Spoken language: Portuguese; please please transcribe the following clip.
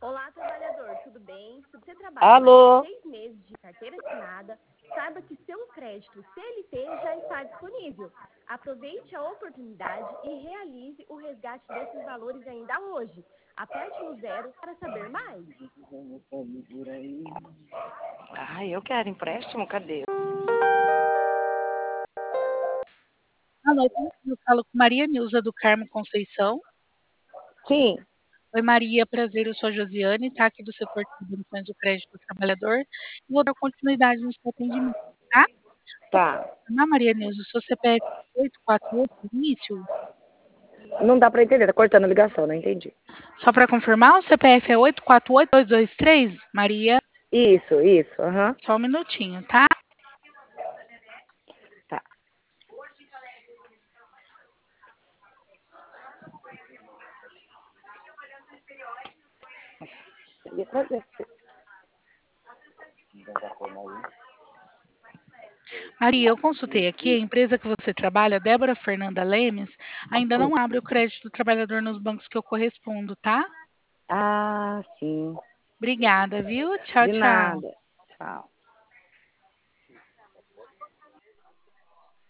Olá, trabalhador, tudo bem? Se você trabalha mais Alô? de 6 meses de carteira assinada, saiba que seu crédito CLT já está disponível. Aproveite a oportunidade e realize o resgate desses valores ainda hoje. Aperte no 0 para saber mais. Ai, eu quero empréstimo, cadê? Alô, eu falo com Maria Nilza do Carmo Conceição. Sim. Oi, Maria, prazer, eu sou a Josiane, tá aqui do setor de subvenções do crédito do trabalhador. E vou dar continuidade no seu atendimento, tá? Tá. Na Maria Nilza, o seu CPF 848 início? Não dá pra entender, tá cortando a ligação, não entendi. Só para confirmar, o CPF é 848223, Maria? Isso, aham. Só um minutinho, tá? Tá. Maria, eu consultei aqui, a empresa que você trabalha, Débora Fernanda Lemes, ainda não abre o crédito do trabalhador nos bancos que eu correspondo, tá? Ah, sim. Obrigada, viu? Tchau, De tchau. nada. Tchau.